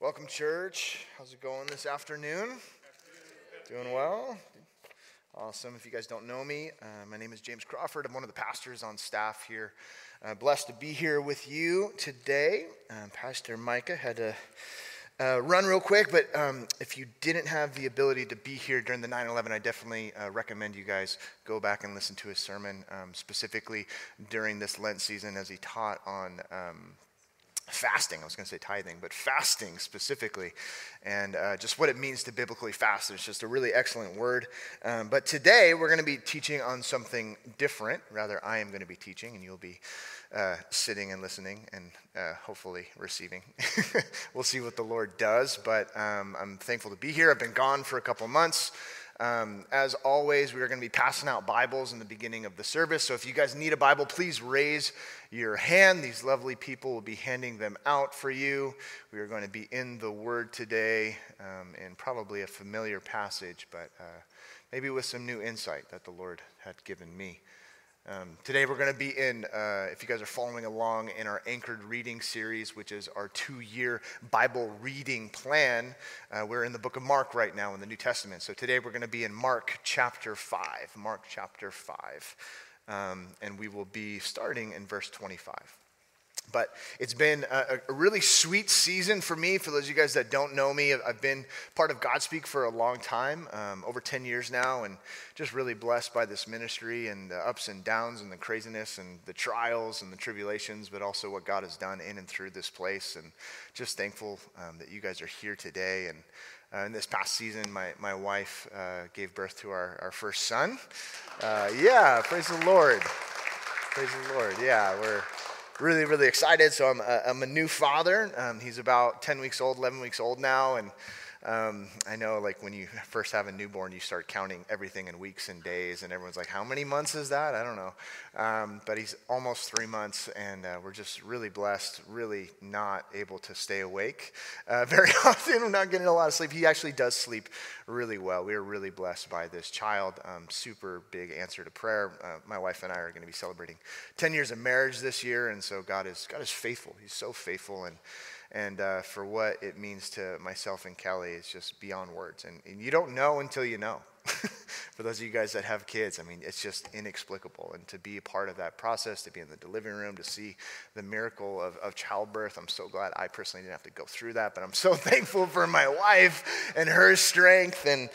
Welcome, church. How's it going this afternoon? Doing well? Awesome. If you guys don't know me, my name is James Crawford. I'm one of the pastors on staff here. Blessed to be here with you today. Pastor Micah had to run real quick, but if you didn't have the ability to be here during the 9/11, I definitely recommend you guys go back and listen to his sermon, specifically during this Lent season as he taught on fasting. I was going to say tithing, but fasting specifically, and just what it means to biblically fast. It's just a really excellent word. But today we're going to be teaching on something different. Rather, I am going to be teaching, and you'll be sitting and listening and hopefully receiving. We'll see what the Lord does, but I'm thankful to be here. I've been gone for a couple months. As always, we are going to be passing out Bibles in the beginning of the service. So if you guys need a Bible, please raise your hand. These lovely people will be handing them out for you. We are going to be in the Word today in probably a familiar passage, but maybe with some new insight that the Lord had given me. Today we're going to be in, if you guys are following along, in our Anchored Reading series, which is our 2-year Bible reading plan. We're in the book of Mark right now in the New Testament. So today we're going to be in Mark chapter 5. Mark chapter 5. And we will be starting in verse 25. But it's been a really sweet season for me. For those of you guys that don't know me, I've been part of Godspeak for a long time, over 10 years now, and just really blessed by this ministry and the ups and downs and the craziness and the trials and the tribulations, but also what God has done in and through this place. And just thankful that you guys are here today. And in this past season, my wife gave birth to our first son. Yeah, praise the Lord. Praise the Lord. Yeah, we're really, really excited. So I'm a new father. He's about 10 weeks old, 11 weeks old now. And I know, like, when you first have a newborn, you start counting everything in weeks and days. And everyone's like, how many months is that? I don't know. But he's almost 3 months. And we're just really blessed, really not able to stay awake very often. We're not getting a lot of sleep. He actually does sleep really well. We are really blessed by this child. Super big answer to prayer. My wife and I are going to be celebrating 10 years of marriage this year. And so God is faithful. He's so faithful. And for what it means to myself and Kelly is just beyond words. And you don't know until you know. For those of you guys that have kids, I mean, it's just inexplicable. And to be a part of that process, to be in the delivery room, to see the miracle of childbirth, I'm so glad I personally didn't have to go through that. But I'm so thankful for my wife and her strength. And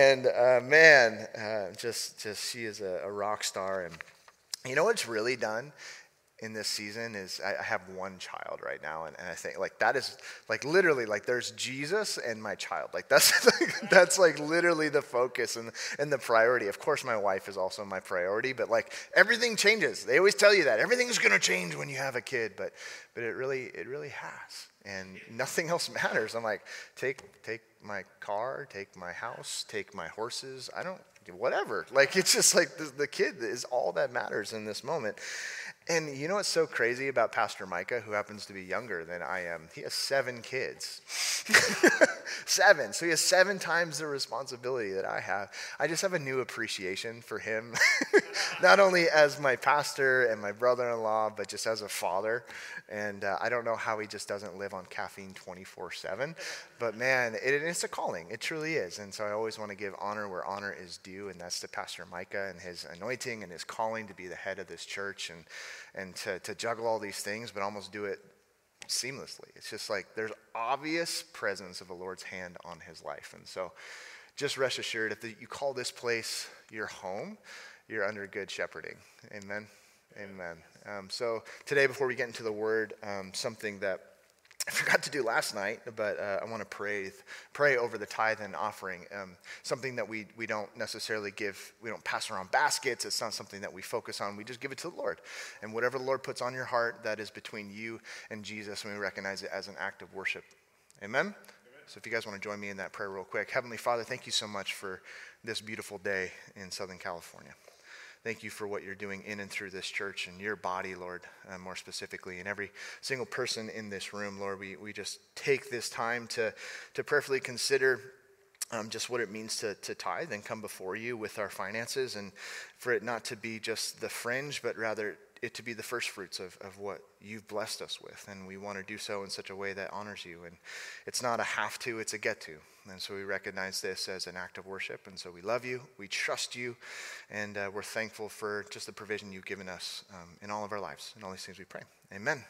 just she is a rock star. And you know what's really done in this season is I have one child right now, and I think, like, that is, like, literally, like, there's Jesus and my child. Like, that's like literally the focus and the priority. Of course, my wife is also my priority, but, like, everything changes. They always tell you that everything's going to change when you have a kid, but it really has, and nothing else matters. I'm like, take my car, take my house, take my horses. I don't, whatever. Like, it's just like the kid is all that matters in this moment. And you know what's so crazy about Pastor Micah, who happens to be younger than I am? He has 7 kids. 7. So he has 7 times the responsibility that I have. I just have a new appreciation for him, not only as my pastor and my brother-in-law, but just as a father. And I don't know how he just doesn't live on caffeine 24/7. But man, it's a calling. It truly is. And so I always want to give honor where honor is due, and that's to Pastor Micah and his anointing and his calling to be the head of this church and to juggle all these things, but almost do it seamlessly. It's just like there's obvious presence of the Lord's hand on his life. And so just rest assured, if you call this place your home, you're under good shepherding. Amen. Amen. So today, before we get into the word, something that I forgot to do last night, but I want to pray over the tithe and offering. Something that we don't necessarily give, we don't pass around baskets. It's not something that we focus on. We just give it to the Lord. And whatever the Lord puts on your heart, that is between you and Jesus, and we recognize it as an act of worship. Amen? So if you guys want to join me in that prayer real quick. Heavenly Father, thank you so much for this beautiful day in Southern California. Thank you for what you're doing in and through this church and your body, Lord, more specifically, and every single person in this room, Lord. We just take this time to prayerfully consider just what it means to tithe and come before you with our finances, and for it not to be just the fringe, but rather it to be the first fruits of what you've blessed us with. And we want to do so in such a way that honors you. And it's not a have to, it's a get to. And so we recognize this as an act of worship. And so we love you, we trust you, and we're thankful for just the provision you've given us in all of our lives. And all these things we pray. Amen.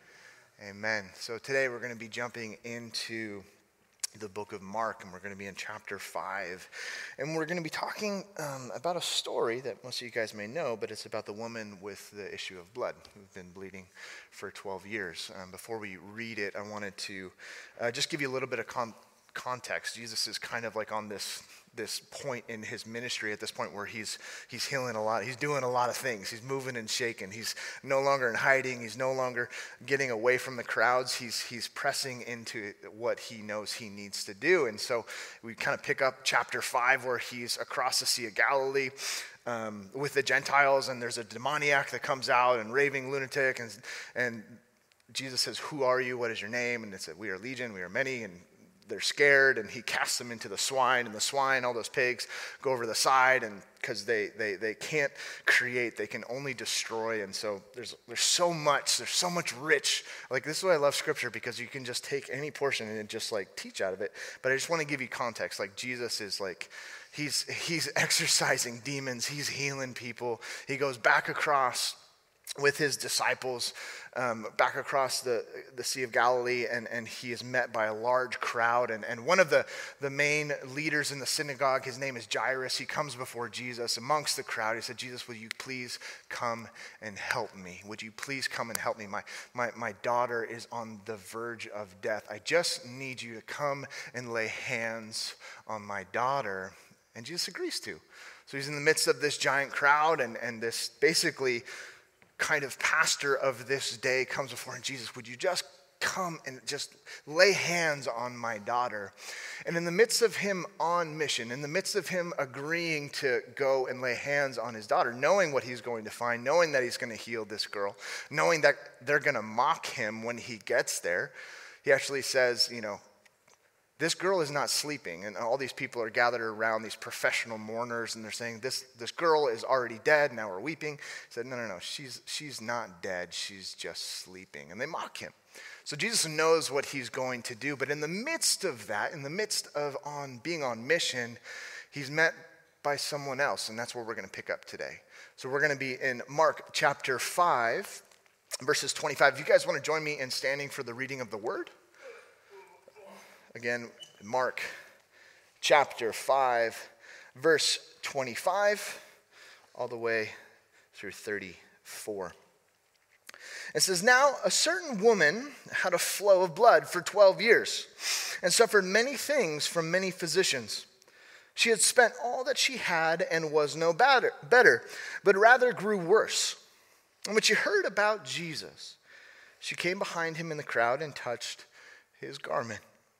Amen. So today we're going to be jumping into the book of Mark, and we're going to be in chapter 5. And we're going to be talking about a story that most of you guys may know, but it's about the woman with the issue of blood who've been bleeding for 12 years. Before we read it, I wanted to just give you a little bit of context. Jesus is kind of like on this point in his ministry at this point where he's healing a lot. He's doing a lot of things. He's moving and shaking. He's no longer in hiding. He's no longer getting away from the crowds. He's pressing into what he knows he needs to do. And so we kind of pick up chapter 5 where he's across the Sea of Galilee with the Gentiles, and there's a demoniac that comes out and raving lunatic, and Jesus says, "Who are you? What is your name?" And they said, "We are legion, we are many," and they're scared, and he casts them into the swine, and the swine, all those pigs, go over the side, and because they can't create, they can only destroy. And so there's so much rich, like this is why I love scripture, because you can just take any portion and just like teach out of it. But I just want to give you context. Like Jesus is like, he's exorcising demons, he's healing people. He goes back across with his disciples back across the Sea of Galilee, and he is met by a large crowd. And one of the main leaders in the synagogue, his name is Jairus, he comes before Jesus amongst the crowd. He said, "Jesus, will you please come and help me? Would you please come and help me? My daughter is on the verge of death. I just need you to come and lay hands on my daughter." And Jesus agrees to. So he's in the midst of this giant crowd, and this basically kind of pastor of this day comes before him. "Jesus, would you just come and just lay hands on my daughter?" And in the midst of him on mission, in the midst of him agreeing to go and lay hands on his daughter, knowing what he's going to find, knowing that he's going to heal this girl, knowing that they're going to mock him when he gets there, he actually says, "This girl is not sleeping." And all these people are gathered around, these professional mourners, and they're saying, this girl is already dead, now we're weeping. He said, no, she's not dead, she's just sleeping. And they mock him. So Jesus knows what he's going to do, but in the midst of that, in the midst of being on mission, he's met by someone else, and that's where we're going to pick up today. So we're going to be in Mark chapter 5, verses 25. If you guys want to join me in standing for the reading of the word. Again, Mark chapter 5, verse 25, all the way through 34. It says, "Now a certain woman had a flow of blood for 12 years and suffered many things from many physicians. She had spent all that she had and was no better, but rather grew worse. And when she heard about Jesus, she came behind him in the crowd and touched his garment.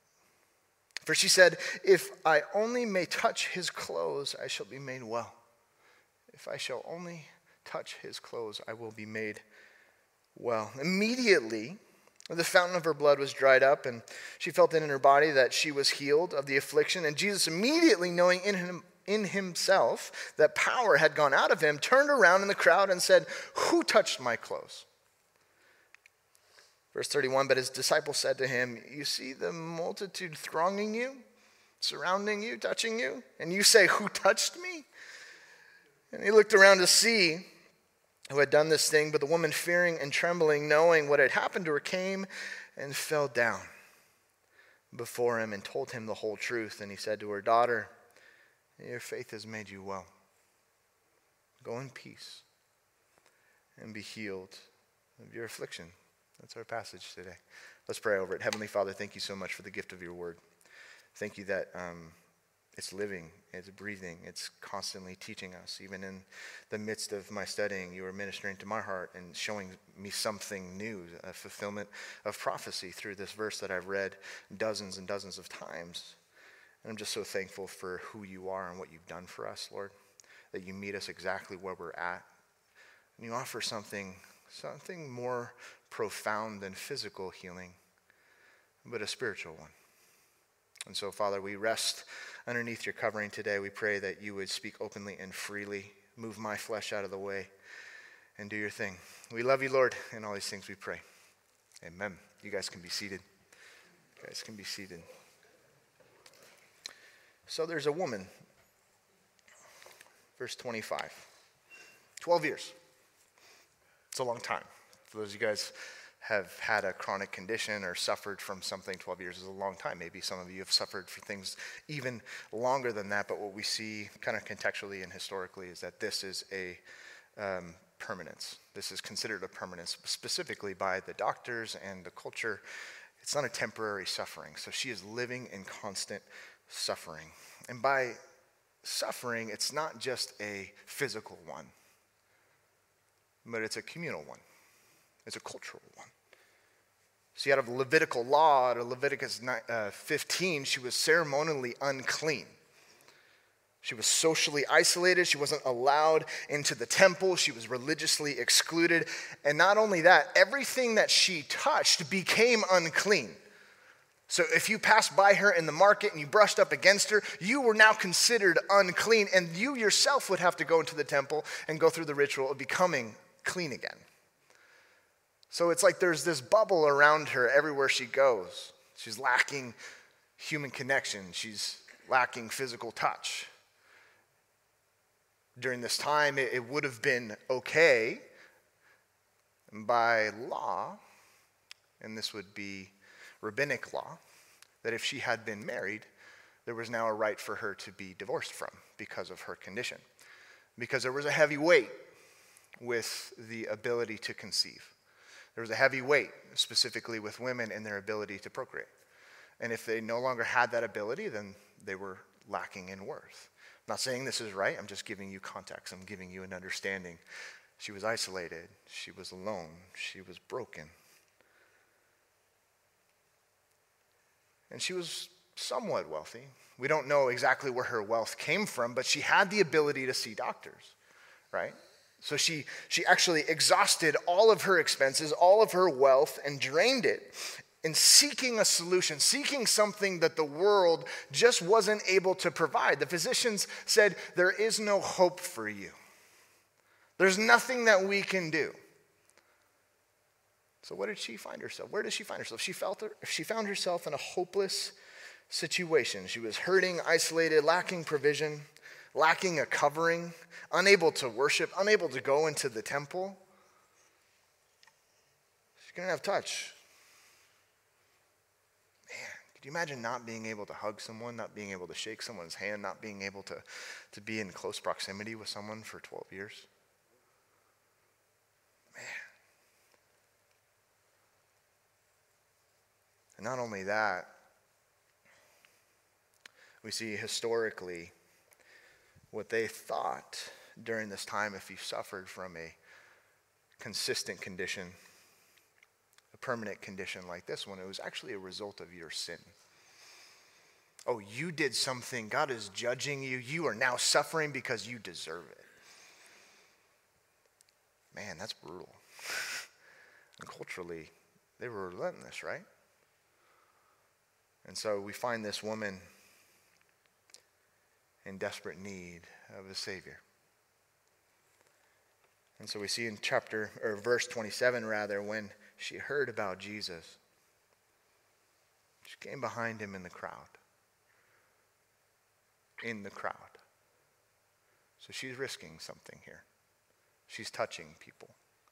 For she said, 'If I only may touch his clothes, I shall be made well. If I shall only touch his clothes, I will be made well.' Immediately, the fountain of her blood was dried up, and she felt it in her body that she was healed of the affliction. And Jesus, immediately knowing in himself that power had gone out of him, turned around in the crowd and said, 'Who touched my clothes?' Verse 31, but his disciples said to him, 'You see the multitude thronging you, surrounding you, touching you, and you say, "Who touched me?" And he looked around to see who had done this thing, but the woman, fearing and trembling, knowing what had happened to her, came and fell down before him and told him the whole truth. And he said to her, "Daughter, your faith has made you well. Go in peace and be healed of your affliction." That's our passage today. Let's pray over it. Heavenly Father, thank you so much for the gift of your word. Thank you that it's living, it's breathing, it's constantly teaching us. Even in the midst of my studying, you are ministering to my heart and showing me something new, a fulfillment of prophecy through this verse that I've read dozens and dozens of times. And I'm just so thankful for who you are and what you've done for us, Lord, that you meet us exactly where we're at. And you offer something more profound than physical healing, but a spiritual one. And so, Father, we rest underneath your covering today. We pray that you would speak openly and freely, move my flesh out of the way, and do your thing. We love you, Lord, and all these things we pray. Amen. You guys can be seated. You guys can be seated. So there's a woman, verse 25, 12 years. It's a long time. For those of you guys have had a chronic condition or suffered from something, 12 years is a long time. Maybe some of you have suffered for things even longer than that, but what we see kind of contextually and historically is that this is a permanence. This is considered a permanence, specifically by the doctors and the culture. It's not a temporary suffering. So she is living in constant suffering. And by suffering, it's not just a physical one, but it's a communal one. It's a cultural one. See, out of Levitical law, out of Leviticus 15, she was ceremonially unclean. She was socially isolated. She wasn't allowed into the temple. She was religiously excluded. And not only that, everything that she touched became unclean. So if you passed by her in the market and you brushed up against her, you were now considered unclean. And you yourself would have to go into the temple and go through the ritual of becoming clean again. So it's like there's this bubble around her everywhere she goes. She's lacking human connection. She's lacking physical touch. During this time, it would have been okay by law, and this would be rabbinic law, that if she had been married, there was now a right for her to be divorced from because of her condition. Because there was a heavy weight with the ability to conceive. There was a heavy weight, specifically with women and their ability to procreate. And if they no longer had that ability, then they were lacking in worth. I'm not saying this is right, I'm just giving you context. I'm giving you an understanding. She was isolated, she was alone, she was broken. And she was somewhat wealthy. We don't know exactly where her wealth came from, but she had the ability to see doctors, right? So she actually exhausted all of her expenses, all of her wealth, and drained it in seeking a solution, seeking something that the world just wasn't able to provide. The physicians said, there is no hope for you. There's nothing that we can do. So what did she find herself? Where did she find herself? She found herself in a hopeless situation. She was hurting, isolated, lacking provision, lacking a covering, unable to worship, unable to go into the temple. She couldn't have touch. Man, could you imagine not being able to hug someone, not being able to shake someone's hand, not being able to be in close proximity with someone for 12 years? Man. And not only that, we see historically what they thought during this time, if you suffered from a consistent condition, a permanent condition like this one, it was actually a result of your sin. Oh, you did something. God is judging you. You are now suffering because you deserve it. Man, that's brutal. And culturally, they were relentless, right? And so we find this woman in desperate need of a Savior. And so we see in verse 27 when she heard about Jesus, she came behind him in the crowd. In the crowd. So she's risking something here. She's touching people.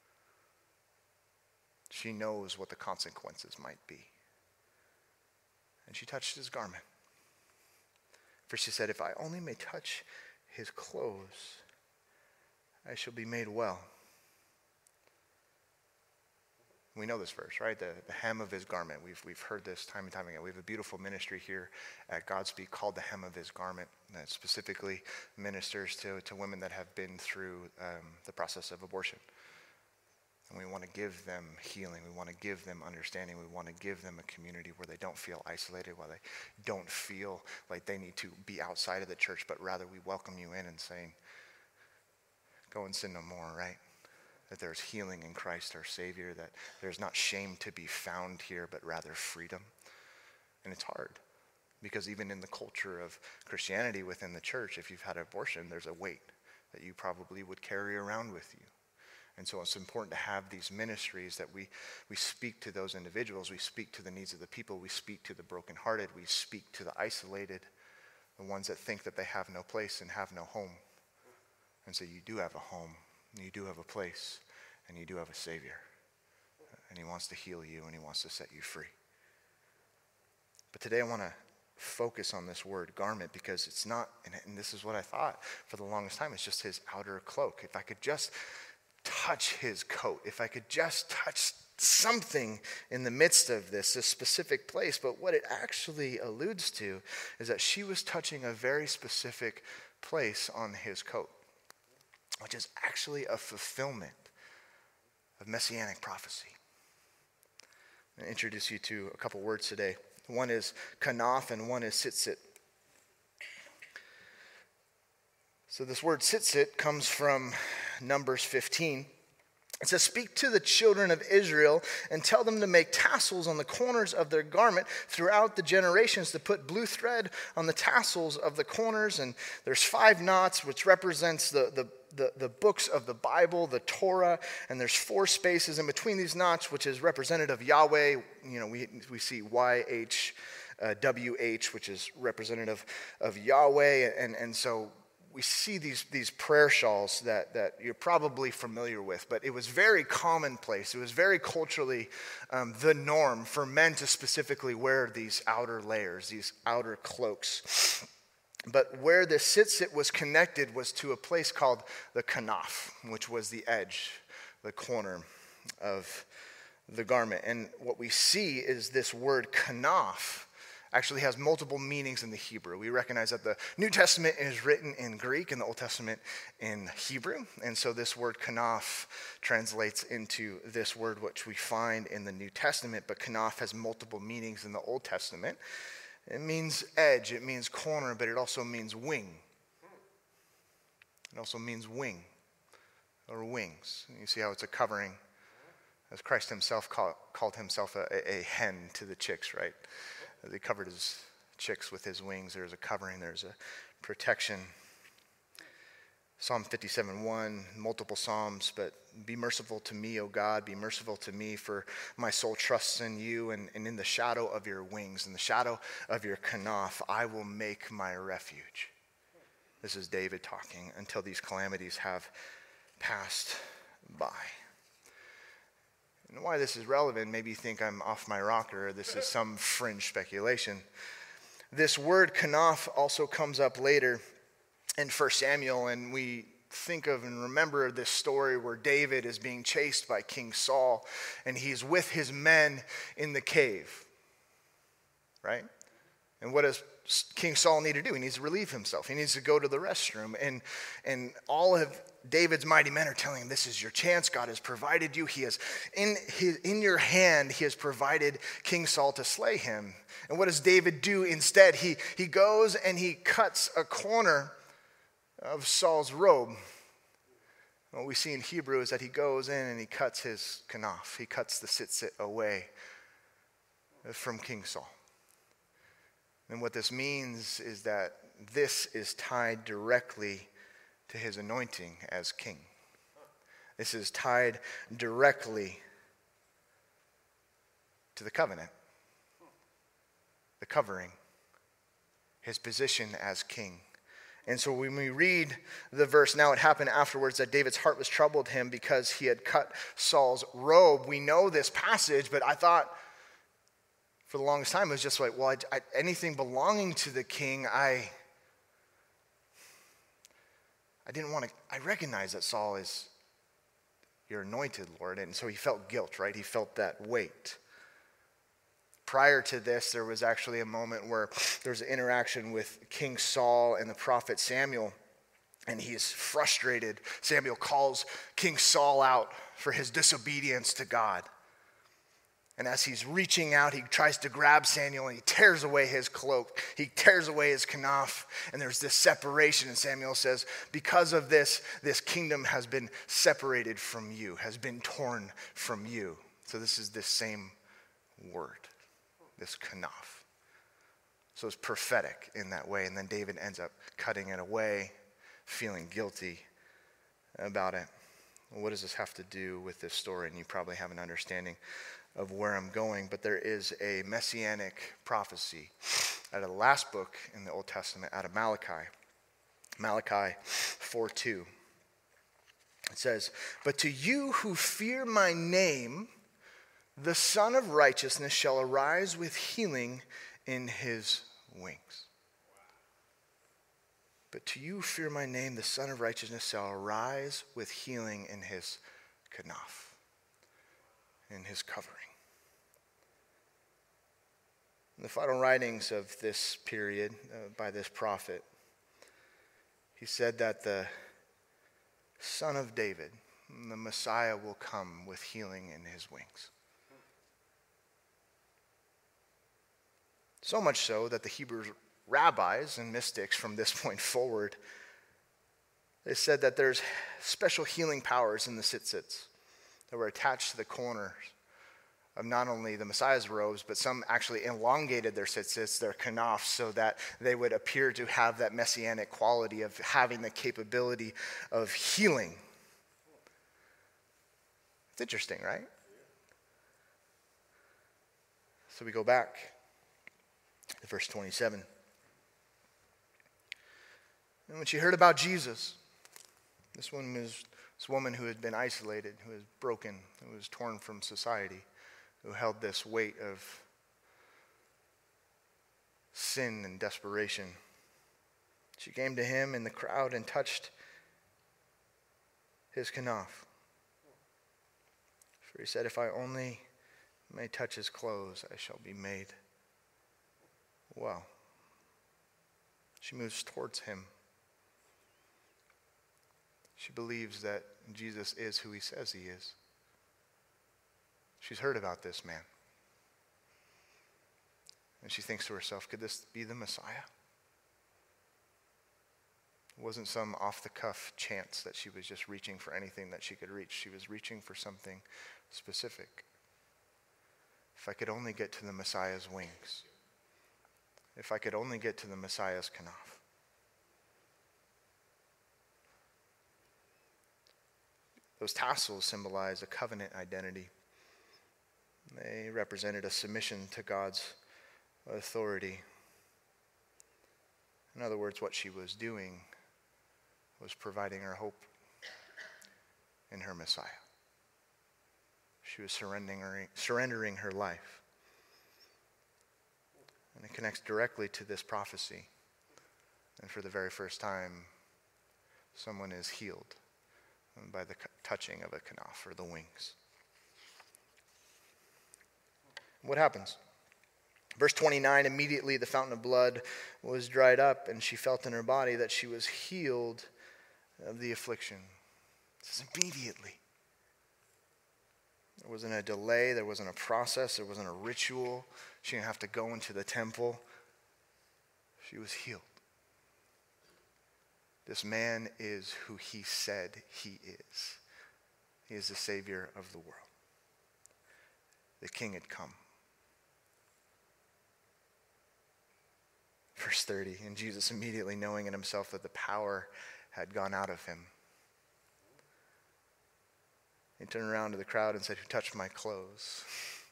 She knows what the consequences might be. And she touched his garment. For she said, if I only may touch his clothes, I shall be made well. We know this verse, right? The hem of his garment. We've heard this time and time again. We have a beautiful ministry here at Godspeak called the hem of his garment that specifically ministers to women that have been through the process of abortion. And we want to give them healing. We want to give them understanding. We want to give them a community where they don't feel isolated, where they don't feel like they need to be outside of the church, but rather we welcome you in and saying, go and sin no more, right? That there's healing in Christ our Savior, that there's not shame to be found here, but rather freedom. And it's hard, because even in the culture of Christianity within the church, if you've had an abortion, there's a weight that you probably would carry around with you. And so it's important to have these ministries that we speak to those individuals, we speak to the needs of the people, we speak to the brokenhearted, we speak to the isolated, the ones that think that they have no place and have no home. And so you do have a home, and you do have a place, and you do have a Savior. And he wants to heal you, and he wants to set you free. But today I want to focus on this word garment, because it's not, and this is what I thought for the longest time, it's just his outer cloak. If I could just touch his coat, if I could just touch something in the midst of this specific place. But what it actually alludes to is that she was touching a very specific place on his coat, which is actually a fulfillment of messianic prophecy. I'm going to introduce you to a couple words today. One is kanaf and one is tzitzit. So this word tzitzit comes from Numbers 15. It says, "Speak to the children of Israel and tell them to make tassels on the corners of their garment throughout the generations, to put blue thread on the tassels of the corners." And there's 5 knots, which represents the books of the Bible, the Torah, and there's 4 spaces in between these knots, which is representative of Yahweh. You know, we see YHWH, which is representative of Yahweh, and so we see these prayer shawls that you're probably familiar with, but it was very commonplace. It was very culturally the norm for men to specifically wear these outer layers, these outer cloaks. But where the tzitzit was connected was to a place called the kanaf, which was the edge, the corner of the garment. And what we see is this word kanaf actually has multiple meanings in the Hebrew. We recognize that the New Testament is written in Greek and the Old Testament in Hebrew. And so this word kanaf translates into this word which we find in the New Testament, but kanaf has multiple meanings in the Old Testament. It means edge, it means corner, but it also means wing. It also means wing or wings. And you see how it's a covering, as Christ himself called himself a hen to the chicks, right? He covered his chicks with his wings. There's a covering, there's a protection. Psalm 57:1, multiple psalms, but be merciful to me, O God, be merciful to me, for my soul trusts in you, and in the shadow of your wings, in the shadow of your kanaf, I will make my refuge. This is David talking, until these calamities have passed by. And why this is relevant, maybe you think I'm off my rocker, or this is some fringe speculation. This word kanaf also comes up later in 1 Samuel, and we think of and remember this story where David is being chased by King Saul, and he's with his men in the cave, right? And what does King Saul need to do? He needs to relieve himself. He needs to go to the restroom, and all of David's mighty men are telling him, this is your chance. God has provided you. He has in your hand, he has provided King Saul to slay him. And what does David do instead? He goes and he cuts a corner of Saul's robe. What we see in Hebrew is that he goes in and he cuts his kanaf. He cuts the tzitzit away from King Saul. And what this means is that this is tied directly to his anointing as king. This is tied directly to the covenant, the covering, his position as king. And so when we read the verse, now it happened afterwards that David's heart was troubled him because he had cut Saul's robe. We know this passage, but I thought for the longest time it was just like, well, anything belonging to the king, I didn't want to, I recognize that Saul is your anointed, Lord. And so he felt guilt, right? He felt that weight. Prior to this, there was actually a moment where there was an interaction with King Saul and the prophet Samuel, and he's frustrated. Samuel calls King Saul out for his disobedience to God. And as he's reaching out, he tries to grab Samuel, and he tears away his cloak. He tears away his kanaf, and there's this separation. And Samuel says, because of this, this kingdom has been separated from you, has been torn from you. So this is this same word, this kanaf. So it's prophetic in that way. And then David ends up cutting it away, feeling guilty about it. Well, what does this have to do with this story? And you probably have an understanding of where I'm going, but there is a messianic prophecy out of the last book in the Old Testament, out of Malachi. Malachi 4:2. It says, "But to you who fear my name, the Son of Righteousness shall arise with healing in his wings." But to you who fear my name, the Son of Righteousness shall arise with healing in his kanaf, in his covering. In the final writings of this period by this prophet, he said that the Son of David, the Messiah, will come with healing in his wings. So much so that the Hebrew rabbis and mystics from this point forward, they said that there's special healing powers in the tzitzits that were attached to the corners of not only the Messiah's robes, but some actually elongated their tzitzits, their kanaf, so that they would appear to have that messianic quality of having the capability of healing. It's interesting, right? So we go back to verse 27. And when she heard about Jesus, this woman who had been isolated, who was broken, who was torn from society, who held this weight of sin and desperation, she came to him in the crowd and touched his kanaf. For he said, "If I only may touch his clothes, I shall be made well." She moves towards him. She believes that Jesus is who he says he is. She's heard about this man. And she thinks to herself, could this be the Messiah? It wasn't some off-the-cuff chance that she was just reaching for anything that she could reach. She was reaching for something specific. If I could only get to the Messiah's wings. If I could only get to the Messiah's kanaf. Those tassels symbolize a covenant identity. They represented a submission to God's authority. In other words, what she was doing was providing her hope in her Messiah. She was surrendering her life. And it connects directly to this prophecy. And for the very first time, someone is healed by the touching of a kanaf, or the wings. What happens? Verse 29, immediately the fountain of blood was dried up, and she felt in her body that she was healed of the affliction. It says immediately. There wasn't a delay, there wasn't a process, there wasn't a ritual. She didn't have to go into the temple. She was healed. This man is who he said he is. He is the Savior of the world. The King had come. Verse 30, and Jesus, immediately knowing in himself that the power had gone out of him, he turned around to the crowd and said, "Who touched my clothes?"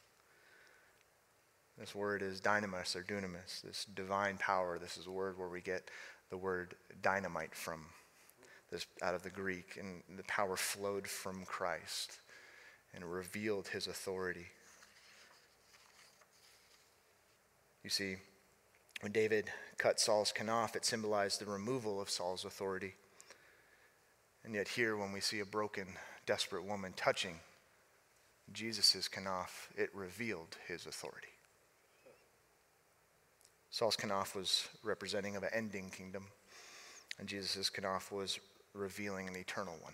This word is dynamis or dunamis, this divine power. This is a word where we get the word dynamite from, this out of the Greek. And the power flowed from Christ and revealed his authority. You see, when David cut Saul's kanaf, it symbolized the removal of Saul's authority. And yet here, when we see a broken, desperate woman touching Jesus' kanaf, it revealed his authority. Saul's kanaf was representing of an ending kingdom, and Jesus' kanaf was revealing an eternal one.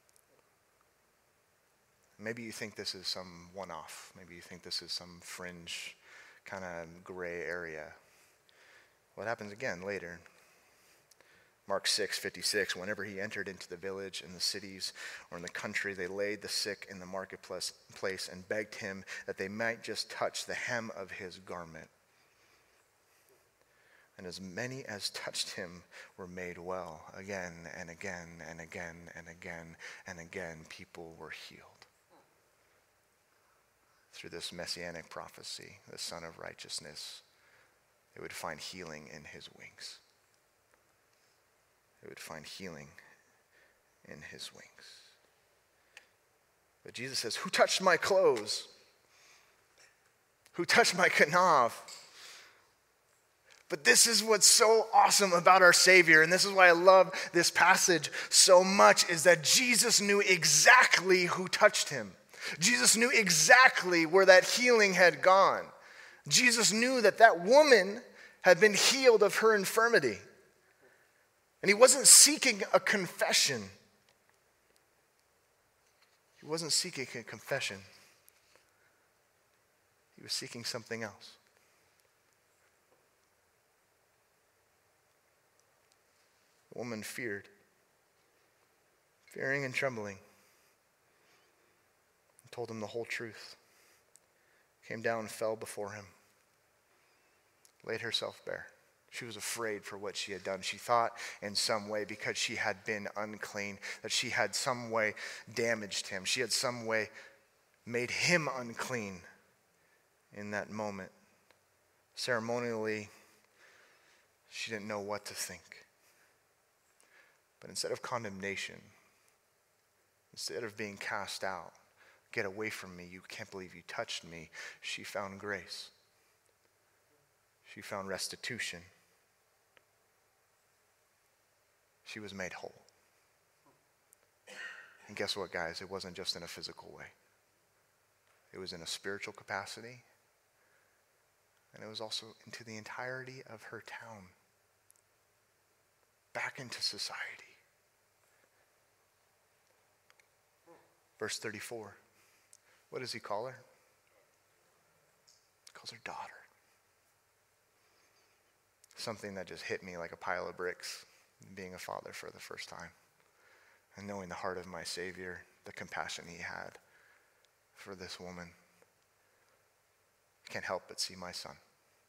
Maybe you think this is some one-off. Maybe you think this is some fringe kind of gray area. What happens again later? Mark 6:56, whenever he entered into the village, in the cities, or in the country, they laid the sick in the marketplace and begged him that they might just touch the hem of his garment. And as many as touched him were made well. Again and again and again and again and again, people were healed. Through this messianic prophecy, the Son of Righteousness, they would find healing in his wings. They would find healing in his wings. But Jesus says, who touched my clothes? Who touched my kanav? But this is what's so awesome about our Savior, and this is why I love this passage so much, is that Jesus knew exactly who touched him. Jesus knew exactly where that healing had gone. Jesus knew that that woman had been healed of her infirmity. And he wasn't seeking a confession. He wasn't seeking a confession. He was seeking something else. The woman fearing and trembling, and told him the whole truth. Came down and fell before him, laid herself bare. She was afraid for what she had done. She thought in some way, because she had been unclean, that she had some way damaged him. She had some way made him unclean in that moment. Ceremonially, she didn't know what to think. But instead of condemnation, instead of being cast out, get away from me, you can't believe you touched me, she found grace. She found restitution. She was made whole. And guess what, guys? It wasn't just in a physical way. It was in a spiritual capacity. And it was also into the entirety of her town. Back into society. Verse 34. What does he call her? He calls her daughter. Something that just hit me like a pile of bricks, being a father for the first time. And knowing the heart of my Savior, the compassion he had for this woman. I can't help but see my son.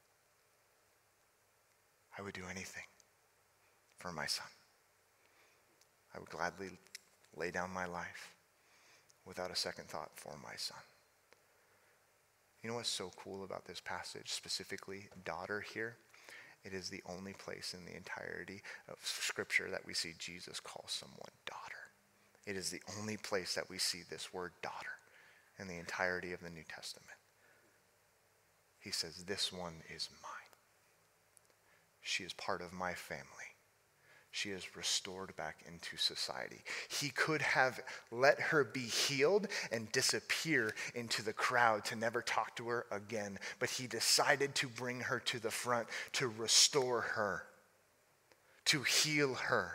I would do anything for my son. I would gladly lay down my life without a second thought for my son. You know what's so cool about this passage, specifically daughter here? It is the only place in the entirety of Scripture that we see Jesus call someone daughter. It is the only place that we see this word daughter in the entirety of the New Testament. He says, this one is mine. She is part of my family. She is restored back into society. He could have let her be healed and disappear into the crowd to never talk to her again. But he decided to bring her to the front, to restore her, to heal her,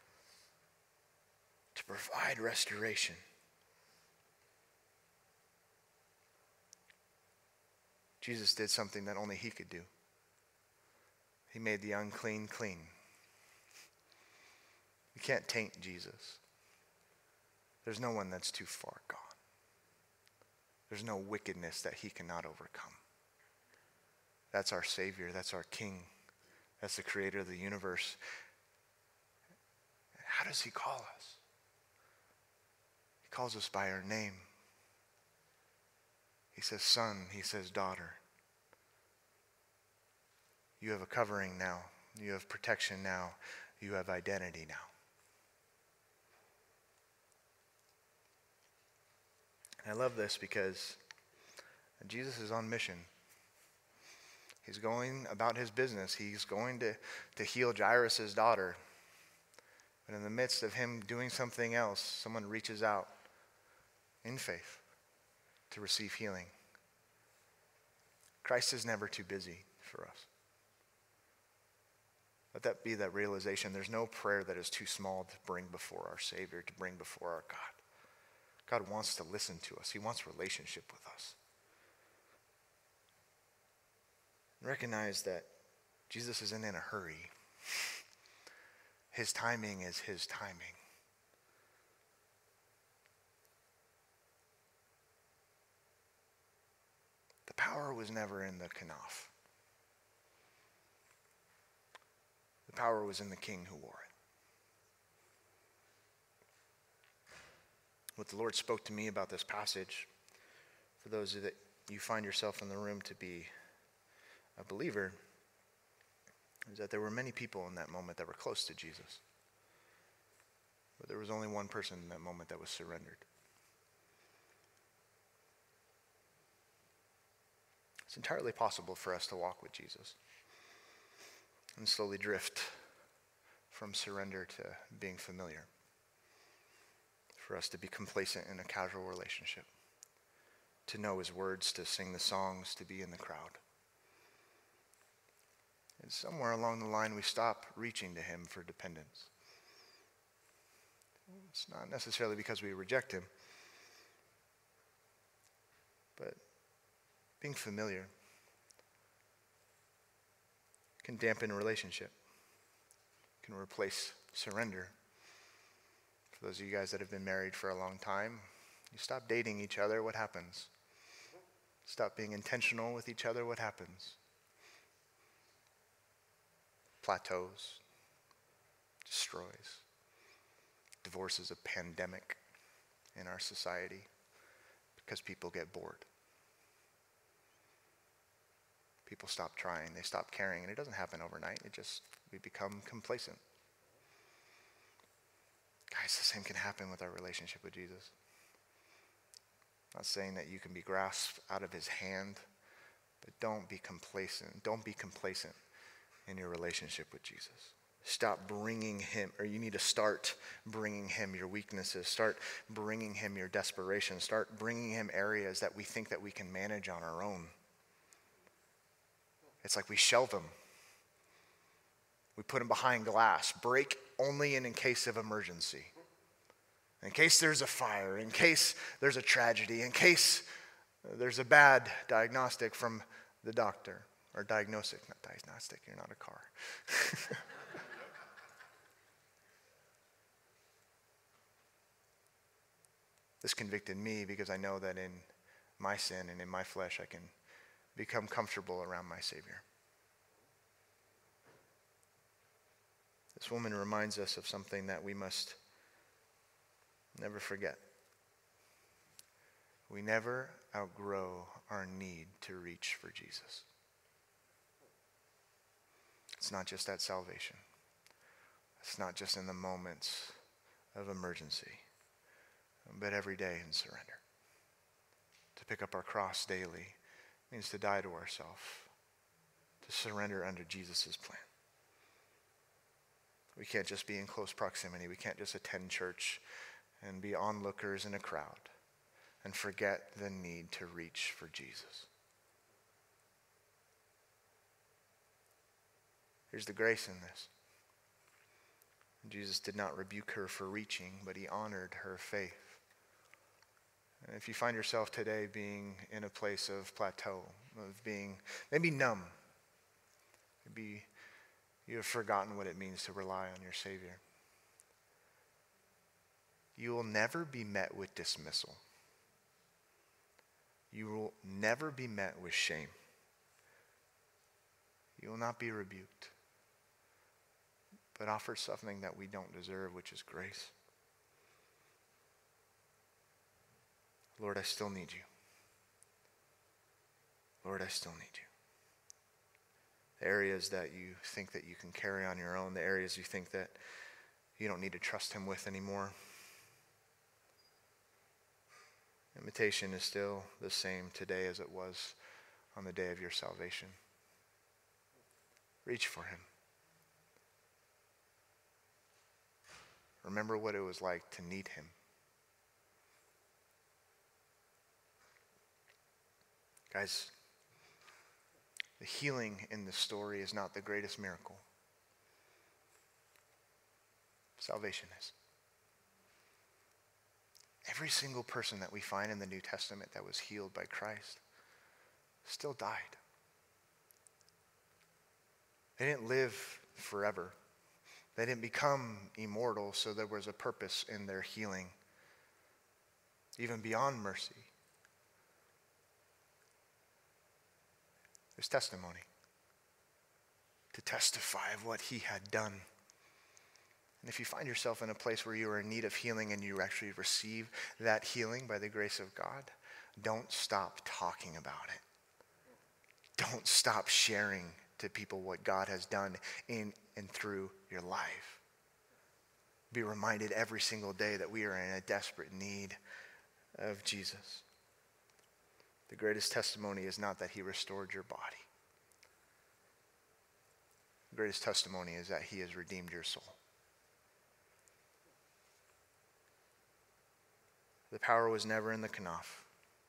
to provide restoration. Jesus did something that only he could do. He made the unclean clean. You can't taint Jesus. There's no one that's too far gone. There's no wickedness that he cannot overcome. That's our Savior. That's our King. That's the creator of the universe. How does he call us? He calls us by our name. He says son. He says daughter. You have a covering now. You have protection now. You have identity now. And I love this because Jesus is on mission. He's going about his business. He's going to heal Jairus' daughter. But in the midst of him doing something else, someone reaches out in faith to receive healing. Christ is never too busy for us. Let that be that realization. There's no prayer that is too small to bring before our Savior, to bring before our God. God wants to listen to us. He wants relationship with us. Recognize that Jesus isn't in a hurry. His timing is his timing. The power was never in the kanaf. power was in the king who wore it. What the Lord spoke to me about this passage, for those that you find yourself in the room to be a believer, is that there were many people in that moment that were close to Jesus. But there was only one person in that moment that was surrendered. It's entirely possible for us to walk with Jesus and slowly drift from surrender to being familiar. For us to be complacent in a casual relationship, to know his words, to sing the songs, to be in the crowd. And somewhere along the line, we stop reaching to him for dependence. It's not necessarily because we reject him, but being familiar can dampen a relationship, can replace surrender. For those of you guys that have been married for a long time, you stop dating each other, what happens? Stop being intentional with each other, what happens? Plateaus, destroys. Divorce is a pandemic in our society because people get bored. People stop trying, they stop caring, and it doesn't happen overnight. We become complacent. Guys, the same can happen with our relationship with Jesus. I'm not saying that you can be grasped out of his hand, but don't be complacent. Don't be complacent in your relationship with Jesus. Stop bringing him, or you need to start bringing him your weaknesses. Start bringing him your desperation. Start bringing him areas that we think that we can manage on our own. It's like we shelve them. We put them behind glass. Break only in case of emergency. In case there's a fire, in case there's a tragedy, in case there's a bad diagnostic from the doctor. Or diagnostic, not diagnostic, you're not a car. This convicted me because I know that in my sin and in my flesh I can become comfortable around my Savior. This woman reminds us of something that we must never forget. We never outgrow our need to reach for Jesus. It's not just at salvation. It's not just in the moments of emergency, but every day in surrender. To pick up our cross daily means to die to ourselves, to surrender under Jesus' plan. We can't just be in close proximity. We can't just attend church and be onlookers in a crowd and forget the need to reach for Jesus. Here's the grace in this. Jesus did not rebuke her for reaching, but he honored her faith. And if you find yourself today being in a place of plateau, of being maybe numb, maybe you have forgotten what it means to rely on your Savior, you will never be met with dismissal. You will never be met with shame. You will not be rebuked, but offered something that we don't deserve, which is grace. Lord, I still need you. Lord, I still need you. The areas that you think that you can carry on your own, the areas you think that you don't need to trust him with anymore. Invitation is still the same today as it was on the day of your salvation. Reach for him. Remember what it was like to need him. Guys, the healing in the story is not the greatest miracle. Salvation is. Every single person that we find in the New Testament that was healed by Christ still died. They didn't live forever. They didn't become immortal, so there was a purpose in their healing, even beyond mercy. There's testimony. to testify of what he had done. And if you find yourself in a place where you are in need of healing and you actually receive that healing by the grace of God, don't stop talking about it. Don't stop sharing to people what God has done in and through your life. Be reminded every single day that we are in a desperate need of Jesus. The greatest testimony is not that he restored your body. The greatest testimony is that he has redeemed your soul. The power was never in the knaf.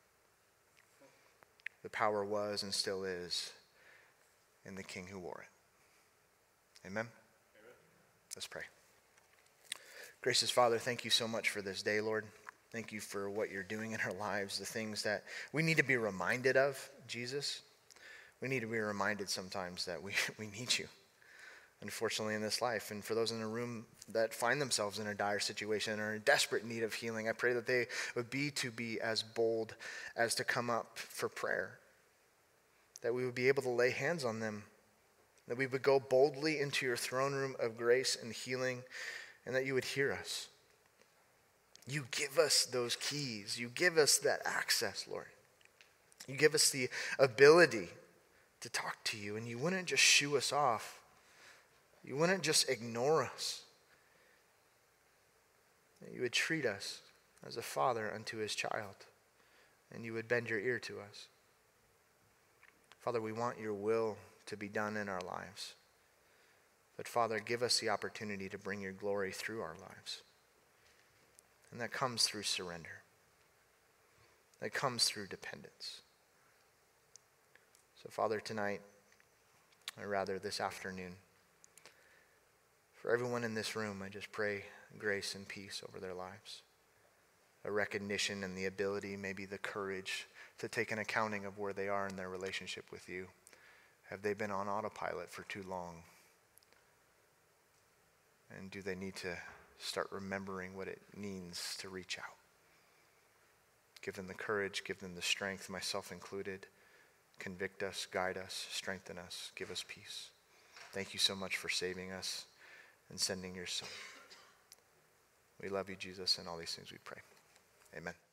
The power was and still is in the King who wore it. Amen? Let's pray. Gracious Father, thank you so much for this day, Lord. Thank you for what you're doing in our lives, the things that we need to be reminded of, Jesus. We need to be reminded sometimes that we need you, unfortunately, in this life. And for those in the room that find themselves in a dire situation or in desperate need of healing, I pray that they would be as bold as to come up for prayer, that we would be able to lay hands on them, that we would go boldly into your throne room of grace and healing, and that you would hear us. You give us those keys. You give us that access, Lord. You give us the ability to talk to you, and you wouldn't just shoo us off. You wouldn't just ignore us. You would treat us as a father unto his child, and you would bend your ear to us. Father, we want your will to be done in our lives. But Father, give us the opportunity to bring your glory through our lives. And that comes through surrender. That comes through dependence. So Father, tonight, or rather this afternoon, for everyone in this room, I just pray grace and peace over their lives. A recognition and the ability, maybe the courage to take an accounting of where they are in their relationship with you. Have they been on autopilot for too long? And do they need to start remembering what it means to reach out? Give them the courage, give them the strength, myself included. Convict us, guide us, strengthen us, give us peace. Thank you so much for saving us and sending your Son. We love you, Jesus, and all these things we pray. Amen.